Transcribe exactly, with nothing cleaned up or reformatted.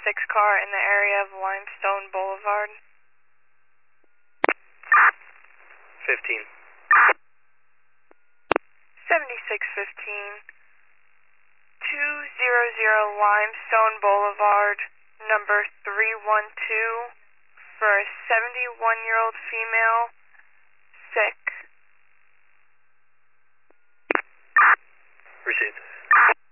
six car in the area of Limestone Boulevard. fifteen. seventy-six fifteen. two hundred Limestone Boulevard, number three one two, for a seventy-one-year-old female, sick. Received.